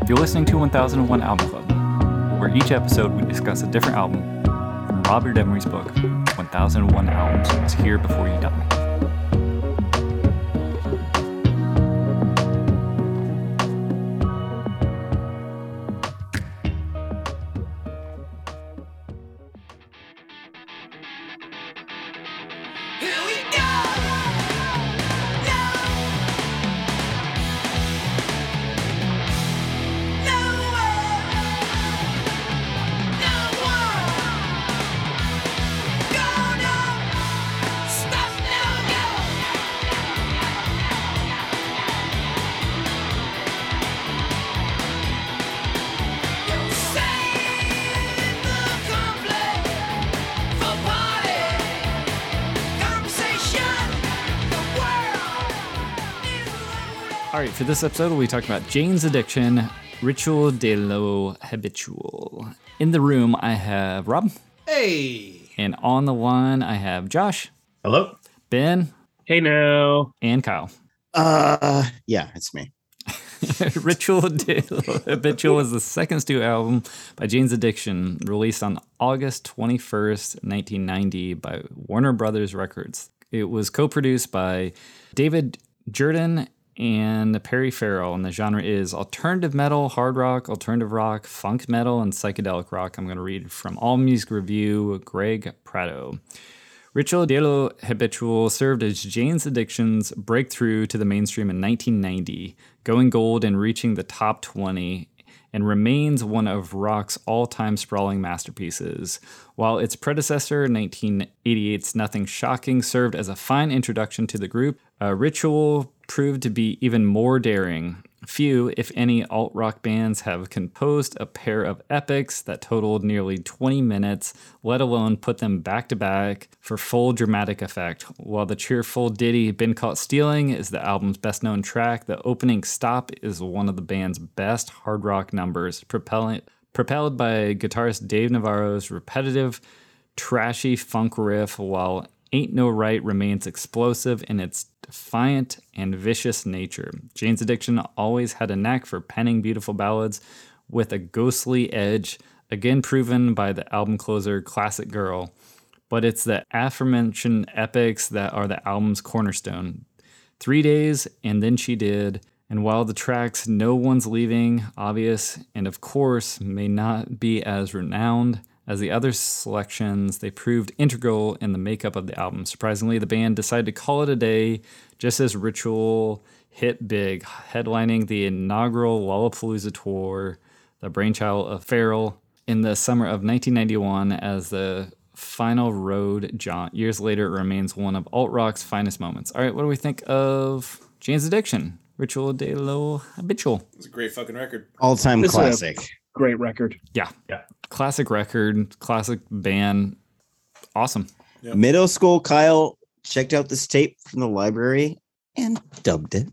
You're listening to 1001 Album Club, where each episode we discuss a different album from Robert Emery's book, 1001 Albums Was Here Before You Die. All right, for this episode, we'll be talking about Jane's Addiction, Ritual de lo Habitual. In the room, I have Rob. Hey! And on the line, I have Josh. Hello. Ben. Hey now. And Kyle. Yeah, it's me. Ritual de lo Habitual is the second studio album by Jane's Addiction, released on August 21st, 1990 by Warner Brothers Records. It was co-produced by David Jourdan and Perry Farrell, and the genre is alternative metal, hard rock, alternative rock, funk metal, and psychedelic rock. I'm going to read from All Music Review, Greg Prato. Ritual de lo Habitual served as Jane's Addiction's breakthrough to the mainstream in 1990, going gold and reaching the top 20, and remains one of rock's all-time sprawling masterpieces. While its predecessor, 1988's Nothing Shocking, served as a fine introduction to the group, Ritual proved to be even more daring. Few, if any, alt-rock bands have composed a pair of epics that totaled nearly 20 minutes, let alone put them back-to-back for full dramatic effect. While the cheerful ditty Been Caught Stealing is the album's best-known track, the opening stop is one of the band's best hard rock numbers, propelled by guitarist Dave Navarro's repetitive, trashy funk riff, while Ain't No Right remains explosive in its defiant and vicious nature. Jane's Addiction always had a knack for penning beautiful ballads with a ghostly edge, again proven by the album closer Classic Girl. But it's the aforementioned epics that are the album's cornerstone. 3 Days, and Then She Did, and while the tracks No One's Leaving, Obvious, and of course may not be as renowned as the other selections, they proved integral in the makeup of the album. Surprisingly, the band decided to call it a day just as Ritual hit big, headlining the inaugural Lollapalooza tour, the brainchild of Farrell, in the summer of 1991 as the final road jaunt. Years later, it remains one of alt-rock's finest moments. All right, what do we think of Jane's Addiction? Ritual de lo Habitual. It's a great fucking record. All-time classic. Great record. Yeah. Classic record, classic band. Awesome. Yep. Middle school, Kyle checked out this tape from the library and dubbed it.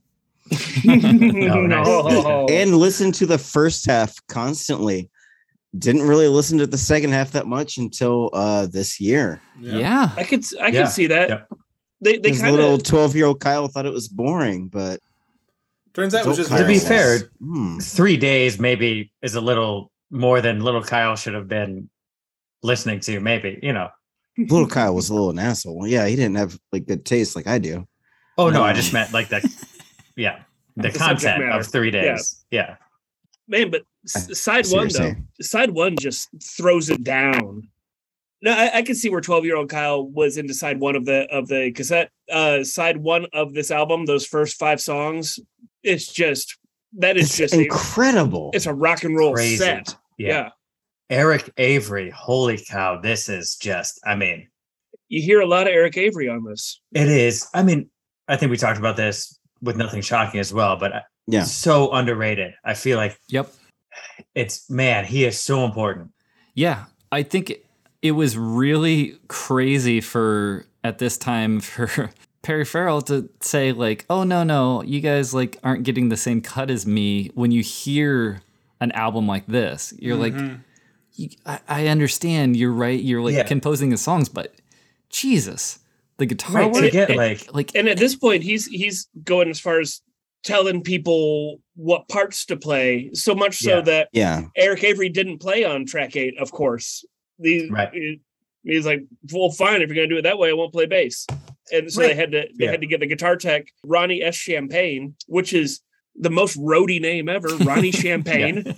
No. And listened to the first half constantly. Didn't really listen to the second half that much until this year. Yeah. I could see that. Yeah. They This kind little of 12-year-old Kyle thought it was boring, but Turns out it was just Kyle To be says, fair, "Hmm, 3 days maybe is a little more than little Kyle should have been listening to. Maybe, little Kyle was a little an asshole. Yeah, he didn't have like good taste like I do. Oh no, No. I just meant like the the subject content matter. of 3 days. Yeah. man, but side see what one you're though, saying. side one just throws it down. No, I can see where 12-year-old Kyle was into side one of the cassette. Side one of this album, those first 5 songs, it's just incredible. it's a rock and roll Crazy. set. Yeah. Eric Avery, holy cow, this is just, You hear a lot of Eric Avery on this. it is. I think we talked about this with Nothing Shocking as well, but Yeah. so underrated. I feel like Yep. he is so important. Yeah. I think it was really crazy at this time for Perry Farrell to say like, oh, no, you guys like aren't getting the same cut as me. When you hear an album like this, you're like, I understand. You're right. You're like composing the songs, but Jesus, the guitar Right, work, to get like And at this point, he's going as far as telling people what parts to play, so much so that Eric Avery didn't play on track 8, of course. He's like, well, fine, if you're going to do it that way, I won't play bass. And so they had to get the guitar tech, Ronnie S. Champagne, which is the most roadie name ever, Ronnie Champagne.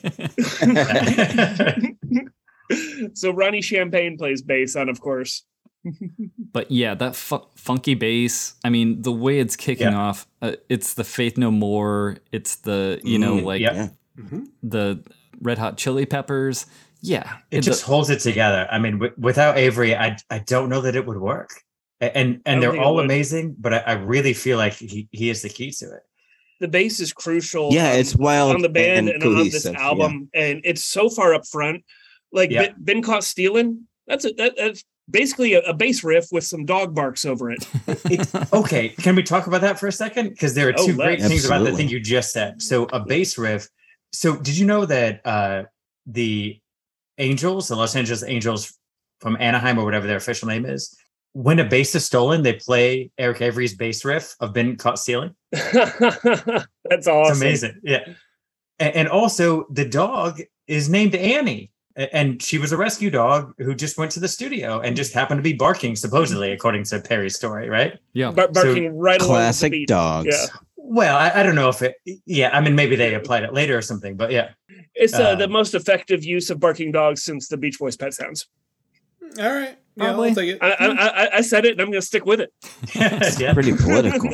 So Ronnie Champagne plays bass on, of course. But yeah, that funky bass, I mean, the way it's kicking off, it's the Faith No More, it's the, the Red Hot Chili Peppers. Yeah. It just holds it together. I mean, without Avery, I don't know that it would work. And they're all amazing, but I really feel like he is the key to it. The bass is crucial. Yeah, it's wild on the band and on this album, and it's so far up front. Like Been Caught Stealing, that's basically a bass riff with some dog barks over it. Okay, can we talk about that for a second? Because there are two great things about the thing you just said. So a bass riff. So did you know that the Angels, the Los Angeles Angels from Anaheim or whatever their official name is, when a bass is stolen, they play Eric Avery's bass riff of Been Caught Stealing? That's awesome. It's amazing. Yeah. And also the dog is named Annie. And she was a rescue dog who just went to the studio and just happened to be barking, supposedly, according to Perry's story, right? Yeah. Barking right along classic the beat. dogs. Yeah. Well, I don't know if it... Yeah, I mean, maybe they applied it later or something, but yeah. It's the most effective use of barking dogs since the Beach Boys' Pet Sounds. All right. Yeah, I'll take it. I said it, and I'm going to stick with it. It's pretty political.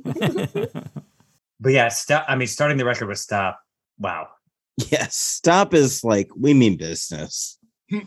But yeah, starting the record with Stop. Wow. Yes, Stop is like, we mean business.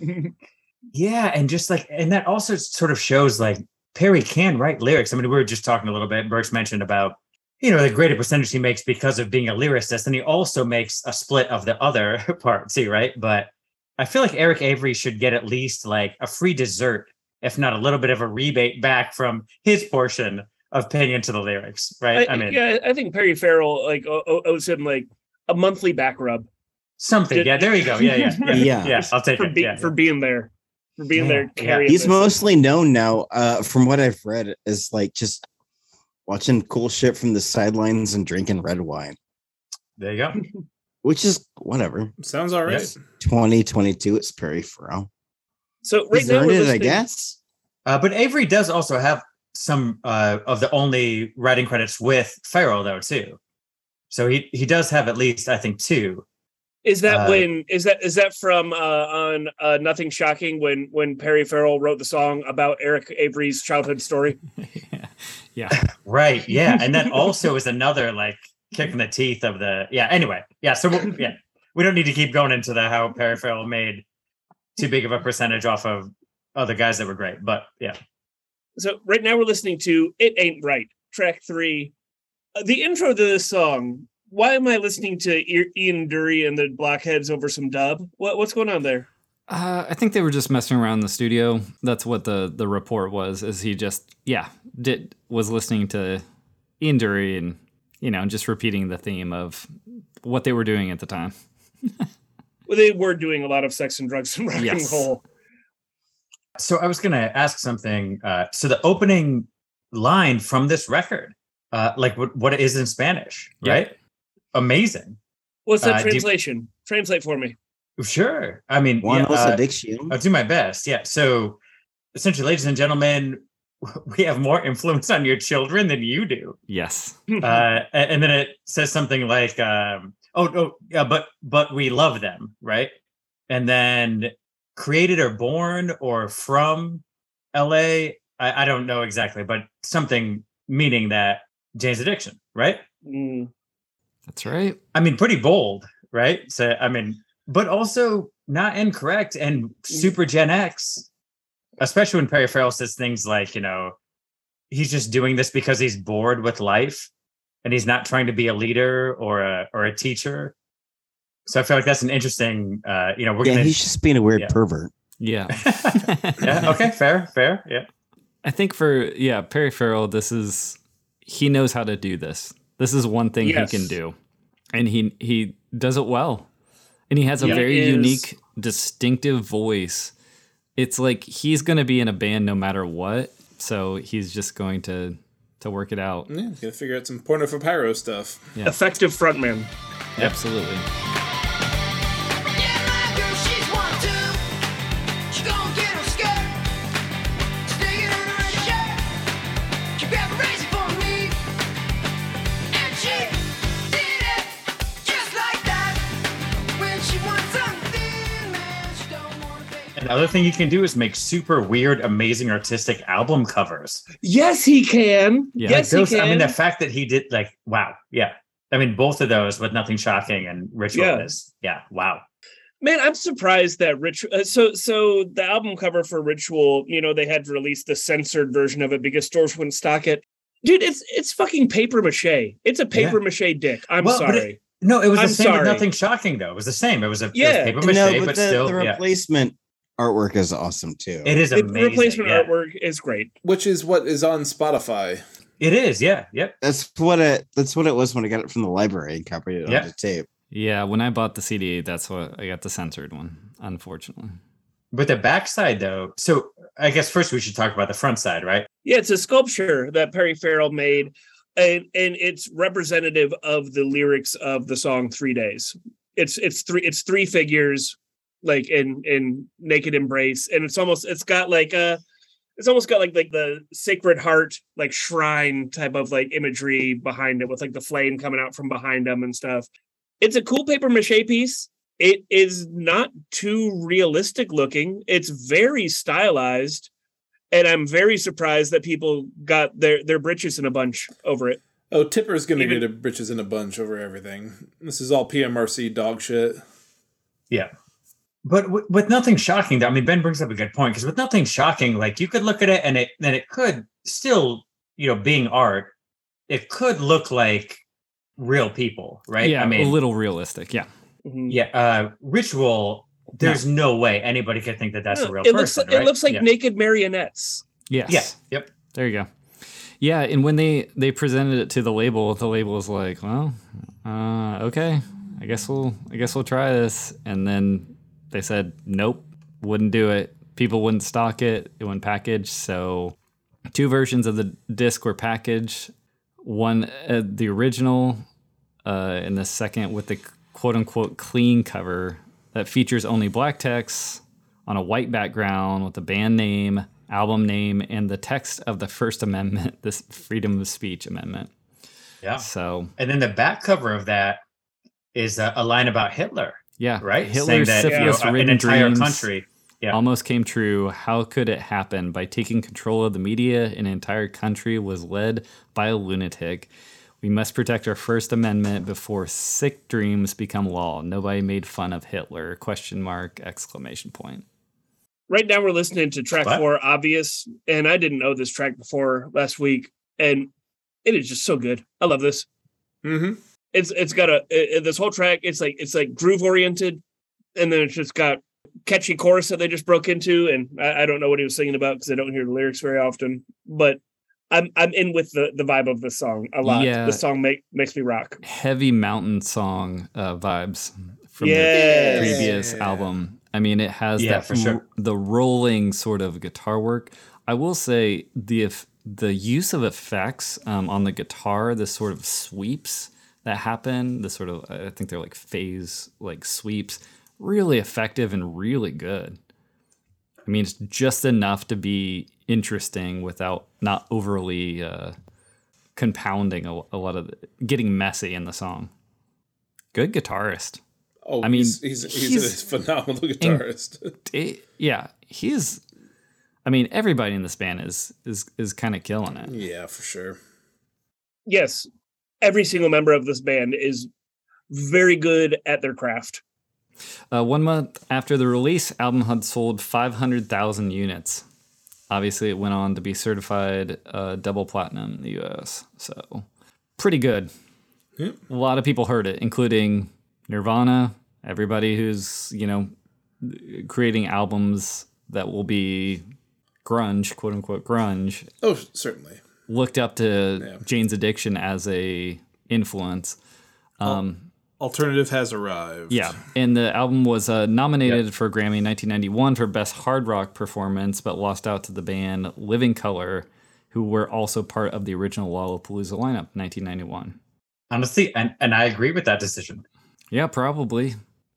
Yeah, and just like, and that also sort of shows like Perry can write lyrics. I mean, we were just talking a little bit, Burks mentioned about, the greater percentage he makes because of being a lyricist, and he also makes a split of the other part too, right? But I feel like Eric Avery should get at least like a free dessert, if not a little bit of a rebate back from his portion of paying into the lyrics, right? I think Perry Farrell like owes him like a monthly back rub. Something. Yeah, there you go. Yeah. I'll take it. For being there. For being there. He's mostly known now, from what I've read, as like just watching cool shit from the sidelines and drinking red wine. There you go. Which is whatever. Sounds all right. Yes. 2022, it's Perry Farrell. So right He's now earned we're it, I guess. But Avery does also have some of the only writing credits with Farrell, though, too. So he does have at least, I think, 2. Is that is that from on Nothing Shocking when Perry Farrell wrote the song about Eric Avery's childhood story? Yeah. Right. Yeah. And that also is another like kick in the teeth of the anyway. Yeah. So we don't need to keep going into how Perry Farrell made too big of a percentage off of other guys that were great. But yeah. So right now we're listening to It Ain't Right, track 3. The intro to this song. Why am I listening to Ian Dury and the Blockheads over some dub? What's going on there? I think they were just messing around in the studio. That's what the report was. Is he just was listening to Ian Dury and just repeating the theme of what they were doing at the time. Well, they were doing a lot of sex and drugs and rock and roll. So I was going to ask something. So the opening line from this record, like what it is in Spanish, right? Amazing. What's that translation? Translate for me. Sure. I mean, I'll do my best. Yeah. So essentially, ladies and gentlemen, we have more influence on your children than you do. Yes. And then it says something like, but we love them, right? And then created or born or from LA. I don't know exactly, but something meaning that Jane's Addiction, right? Mm. That's right. I mean, pretty bold, right? So, I mean, but also not incorrect and super Gen X, especially when Perry Farrell says things like, he's just doing this because he's bored with life and he's not trying to be a leader or a teacher. So I feel like that's an interesting, he's just being a weird pervert. Yeah. Yeah. Okay. Fair. Yeah. I think for Perry Farrell, he knows how to do this. This is one thing he can do, and he does it well, and he has a very unique, distinctive voice. It's like he's going to be in a band no matter what, so he's just going to to work it out. Yeah, gotta figure out some Porno for Pyro stuff. Yeah. Effective frontman. Absolutely. Another thing you can do is make super weird, amazing, artistic album covers. Yes, he can. Yeah. Yes, Those, he can. I mean, the fact that he did, like, wow, yeah. I mean, both of those with Nothing Shocking and Ritual is, wow. Man, I'm surprised that so the album cover for Ritual, they had to release the censored version of it because stores wouldn't stock it. Dude, it's fucking paper mache. It's a paper mache dick. I'm sorry. It was the same with Nothing Shocking, though. It was the same. It was it was paper mache, but still. The replacement artwork is awesome, too. It is amazing. The replacement artwork is great. Which is what is on Spotify. It is, yeah. Yep. That's what it was when I got it from the library and copied it onto tape. Yeah, when I bought the CD, that's what I got, the censored one, unfortunately. But the backside, though, so I guess first we should talk about the front side, right? Yeah, it's a sculpture that Perry Farrell made, and it's representative of the lyrics of the song 3 Days. It's three figures, like in naked embrace, and it's almost got like the Sacred Heart, like shrine type of like imagery behind it with like the flame coming out from behind them and stuff. It's a cool paper mache piece. It is not too realistic looking. It's very stylized, and I'm very surprised that people got their britches in a bunch over it. Oh, Tipper's gonna get her britches in a bunch over everything. This is all PMRC dog shit. Yeah. But with Nothing Shocking, I mean, Ben brings up a good point, because with Nothing Shocking, like, you could look at it and it could still, being art, it could look like real people, right? Yeah, I mean, a little realistic, yeah. Mm-hmm. Yeah, Ritual, there's no way anybody could think that that's a real person, right? It looks like naked marionettes. Yes. Yeah, yep. There you go. Yeah, and when they presented it to the label was like, well, okay, I guess we'll try this. And then they said, nope, wouldn't do it. People wouldn't stock it. It wouldn't package. So 2 versions of the disc were packaged. One, the original, and the second with the quote-unquote clean cover that features only black text on a white background with the band name, album name, and the text of the First Amendment, this Freedom of Speech Amendment. Yeah. So, and then the back cover of that is a line about Hitler. Yeah. Right? Hitler's syphilis-ridden an entire dreams country almost came true. How could it happen? By taking control of the media, an entire country was led by a lunatic. We must protect our First Amendment before sick dreams become law. Nobody made fun of Hitler, ? Right now we're listening to track 4, Obvious, and I didn't know this track before last week, and it is just so good. I love this. Mm-hmm. It's got this whole track. It's like groove oriented, and then it's just got catchy chorus that they just broke into, and I don't know what he was singing about because I don't hear the lyrics very often, but I'm in with the vibe of the song a lot. Yeah. The song makes me rock. Heavy mountain song vibes from the previous album. I mean, it has the rolling sort of guitar work. I will say the use of effects on the guitar, the sort of sweeps that happen, the sort of, I think they're like phase like sweeps, really effective and really good. I mean, it's just enough to be interesting without not overly compounding a lot of getting messy in the song. Good guitarist. Oh, I mean, he's a phenomenal guitarist. I mean, everybody in this band is kind of killing it. Yeah, for sure. Yes, every single member of this band is very good at their craft. 1 month after the release, album had sold 500,000 units. Obviously, it went on to be certified double platinum in the U.S. So, pretty good. Yep. A lot of people heard it, including Nirvana, everybody who's, creating albums that will be grunge, quote unquote grunge. Oh, certainly. Looked up to Jane's Addiction as a influence. Alternative has arrived. Yeah, and the album was nominated for a Grammy in 1991 for Best Hard Rock Performance, but lost out to the band Living Colour who were also part of the original Lollapalooza lineup, 1991. Honestly, and I agree with that decision. Yeah, probably.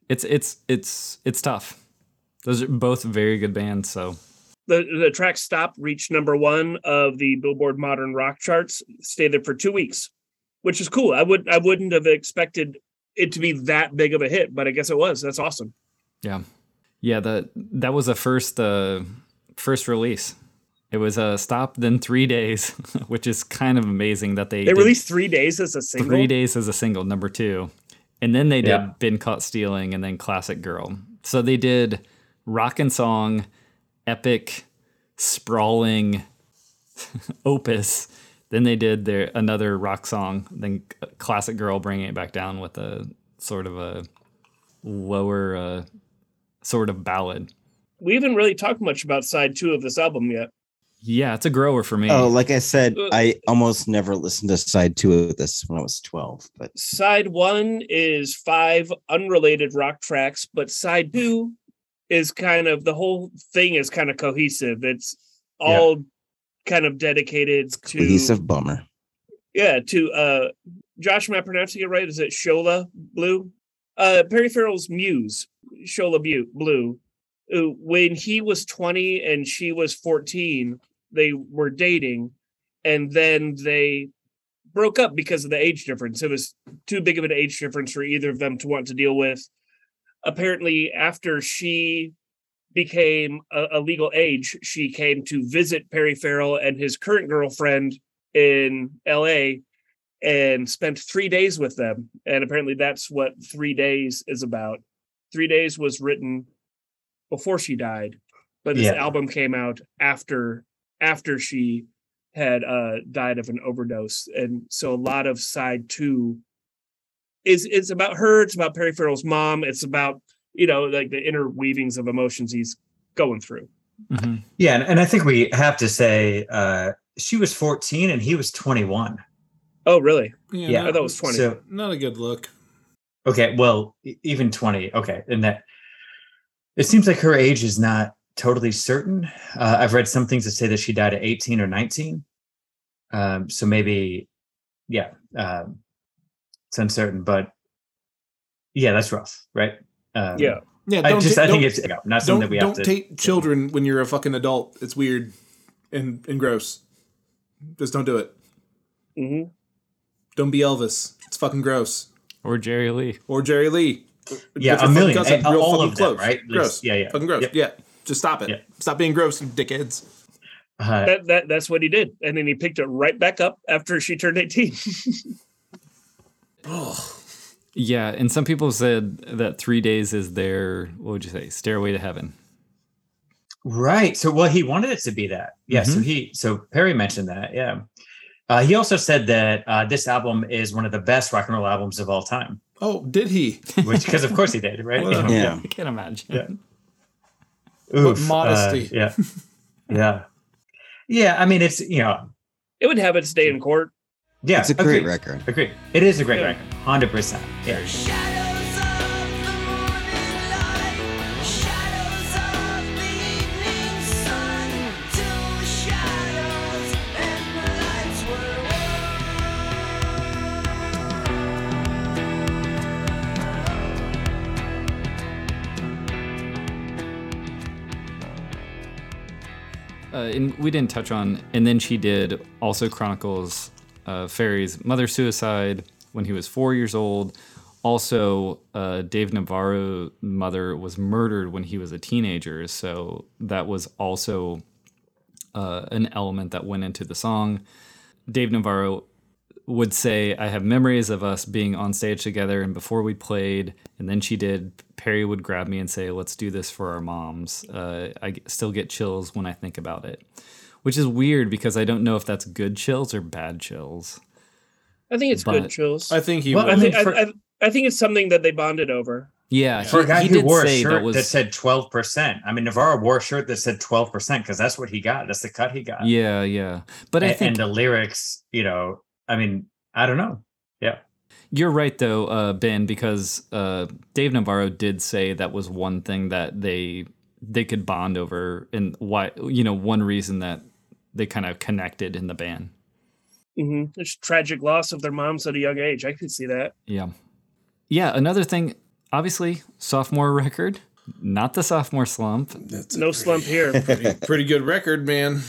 It's tough. Those are both very good bands. So The track Stop reached number 1 of the Billboard Modern Rock charts, stayed there for 2 weeks, which is cool. I wouldn't have expected it to be that big of a hit, but I guess it was. That's awesome. yeah. That was a first release. It was Stop, then 3 Days, which is kind of amazing that they released 3 days as a single. 3 Days as a single, number 2. And then they did Yeah. Been Caught Stealing and then Classic Girl. So they did rock and song, epic, sprawling opus. Then they did another rock song, then Classic Girl, bringing it back down with a sort of a lower sort of ballad. We haven't really talked much about side 2 of this album yet. Yeah, it's a grower for me. Oh, like I said, I almost never listened to side 2 of this when I was 12. But Side 1 is 5 unrelated rock tracks, but side 2 is kind of, the whole thing is kind of cohesive. It's all kind of dedicated to cohesive bummer. Yeah, to Josh, am I pronouncing it right? Is it Shola Blue? Perry Farrell's muse, Shola Blue. When he was 20 and she was 14, they were dating, and then they broke up because of the age difference. It was too big of an age difference for either of them to want to deal with. Apparently, after she became a legal age, she came to visit Perry Farrell and his current girlfriend in LA and spent 3 days with them. And apparently that's what 3 Days is about. 3 Days was written before she died, but this album came out after she had died of an overdose. And so a lot of side 2 is about her. It's about Perry Farrell's mom. It's about, like the interweavings of emotions he's going through. Mm-hmm. Yeah, and I think we have to say she was 14 and he was 21. Oh, really? Yeah. I thought it was 20. So, Not a good look. okay, well, even 20. Okay, and that it seems like her age is not totally certain. I've read some things that say that she died at 18 or 19. So maybe, it's uncertain, but yeah, that's rough, right? Yeah. I think it's not something that we have don't to take children when you're a fucking adult. It's weird and gross. Just don't do it. Mm-hmm. Don't be Elvis. It's fucking gross. Or Jerry Lee. Yeah, With a your million. fucking cousin, real All fucking of them, close. right? Gross. Yeah. Fucking gross. Yep. Yeah. Just stop it. Yeah. Stop being gross, you dickheads. That's what he did. And then he picked it right back up after she turned 18. Oh. Yeah, and some people said that 3 Days is their, what would you say, Stairway to Heaven. Right. So, well, he wanted it to be that. Yeah. So Perry mentioned that. Yeah. He also said that this album is one of the best rock and roll albums of all time. Oh, did he? Because of course he did, right? Yeah. I can't imagine. Yeah. Oof, What modesty. Yeah. I mean, it's It would have its day in court. yeah. It's a great record. Agreed. It is a great record. 100%. Yeah. Shadows of the morning light, shadows of the evening sun, till the shadows and the lights were And we didn't touch on, and then she did also chronicles Ferry's mother suicide when he was 4 years old. Also, Dave Navarro's mother was murdered when he was a teenager, so that was also an element that went into the song. Dave Navarro would say, I have memories of us being on stage together, and before we played, and then she did, Perry would grab me and say, let's do this for our moms. I still get chills when I think about it, which is weird because I don't know if that's good chills or bad chills. I think it's good chills. I think he Well, would. I think it's something that they bonded over. Yeah, For a guy he who did wore a say shirt that that said 12%. I mean, Navarro wore a shirt that said 12% because that's what he got. That's the cut he got. Yeah. But I think and the lyrics, I mean, I don't know. Yeah. you're right, though, Ben, because Dave Navarro did say that was one thing that they could bond over, and why, one reason that they kind of connected in the band. It's tragic loss of their moms at a young age. I could see that. Yeah. Yeah. Another thing, obviously, sophomore record, not the sophomore slump. That's No slump here. pretty good record, man.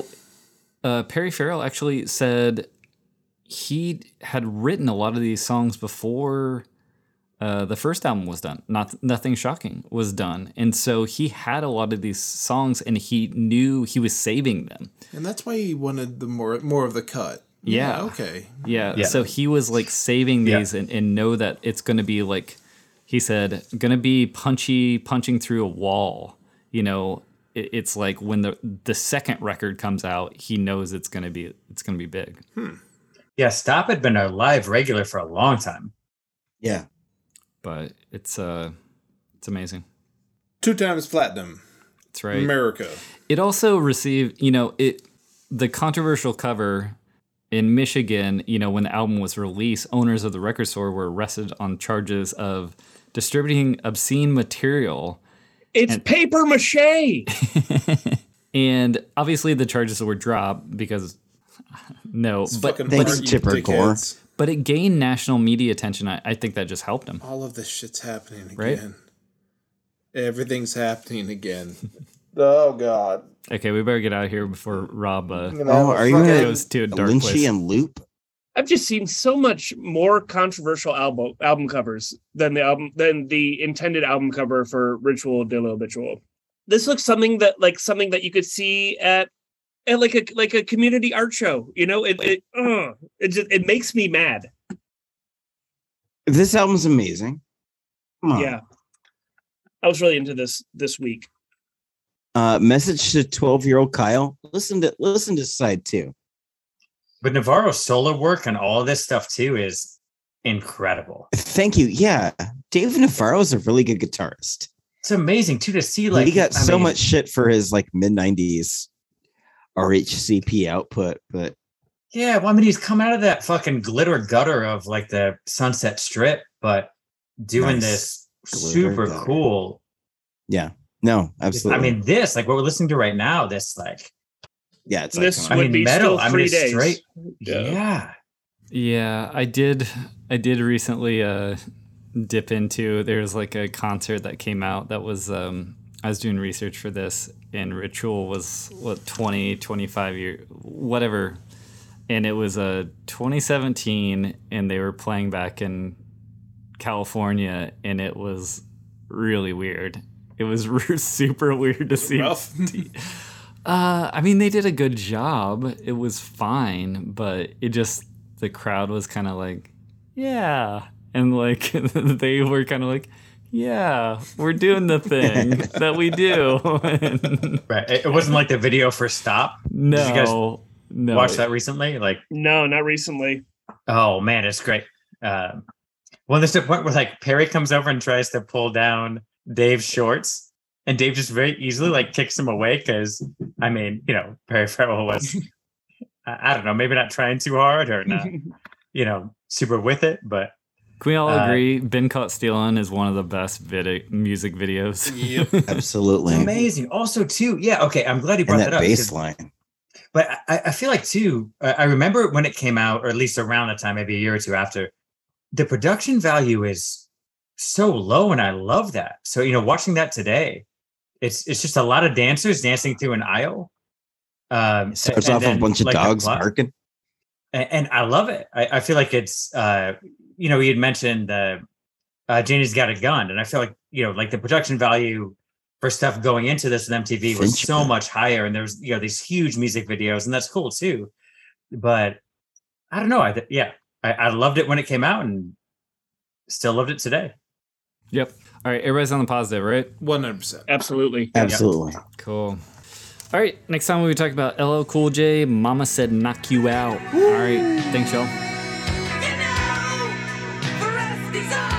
Perry Farrell actually said he had written a lot of these songs before the first album was done. Nothing Shocking was done. And so he had a lot of these songs and he knew he was saving them. And that's why he wanted the more of the cut. Yeah. Okay. Yeah. So he was like saving these and know that it's going to be like, he said, going to be punching through a wall. You know, it's like when the second record comes out, he knows it's going to be big. Yeah, Stop had been a live regular for a long time. Yeah. But it's amazing. 2 times platinum. That's right. America. It also received, the controversial cover in Michigan, when the album was released, owners of the record store were arrested on charges of distributing obscene material. It's paper mache. And obviously the charges were dropped because but thanks, Chipper Gore. But it gained national media attention. I think that just helped him. All of this shit's happening again. Right? Everything's happening again. Oh, God. Okay, we better get out of here before Rob Are you goes to a dark place. Lynchian loop? I've just seen so much more controversial album covers than the intended album cover for Ritual de l'Habitual. This looks something that you could see at like a community art show. It makes me mad. This album's amazing. Come on. Yeah, I was really into this week. Message to 12-year-old Kyle. Listen to side 2. But Navarro's solo work and all of this stuff too is incredible. Thank you. Yeah, Dave Navarro is a really good guitarist. It's amazing too to see like he got much shit for his like mid-90s RHCP output, but yeah, well, I mean, he's come out of that fucking glitter gutter of like the Sunset Strip, but doing this super gutter. cool. Yeah, no, absolutely. I mean, this like what we're listening to right now. This like, yeah, it's this iconic. would be metal. still 3 days. Straight. Yeah. Yeah. I did recently dip into, there's like a concert that came out that was I was doing research for this, and Ritual was 25 years whatever, and it was 2017, and they were playing back in California, and it was really weird. It was super weird to see. Rough. I mean, they did a good job. It was fine, but the crowd was kind of like, yeah. And like, they were kind of like, yeah, we're doing the thing that we do. Right. It wasn't like the video for Stop. No. Did you guys watch that recently? Like, No, not recently. oh man, it's great. Well, there's a point where like Perry comes over and tries to pull down Dave's shorts. And Dave just very easily like kicks him away because, I mean, Perry Farrell was, I don't know, maybe not trying too hard or not, super with it. But Can we all agree Been Caught Stealing is one of the best music videos? Yep. Absolutely. it's amazing. Also, too, yeah, okay, I'm glad you brought And that that up. bass line. But I feel like, too, I remember when it came out, or at least around the time, maybe a year or two after, the production value is so low, and I love that. So, watching that today, it's just a lot of dancers dancing through an aisle. Starts off a bunch of like, dogs barking. And I love it. I feel like it's, you had mentioned Janie's Got a Gun. And I feel like, like the production value for stuff going into this with MTV was so much higher. And there's, these huge music videos, and that's cool too. But I don't know. I loved it when it came out and still loved it today. Yep. All right, everybody's on the positive, right? 100%. Absolutely. Absolutely. Cool. All right, next time we'll be talking about LL Cool J, Mama Said Knock You Out. All right, thanks, y'all. The rest is all.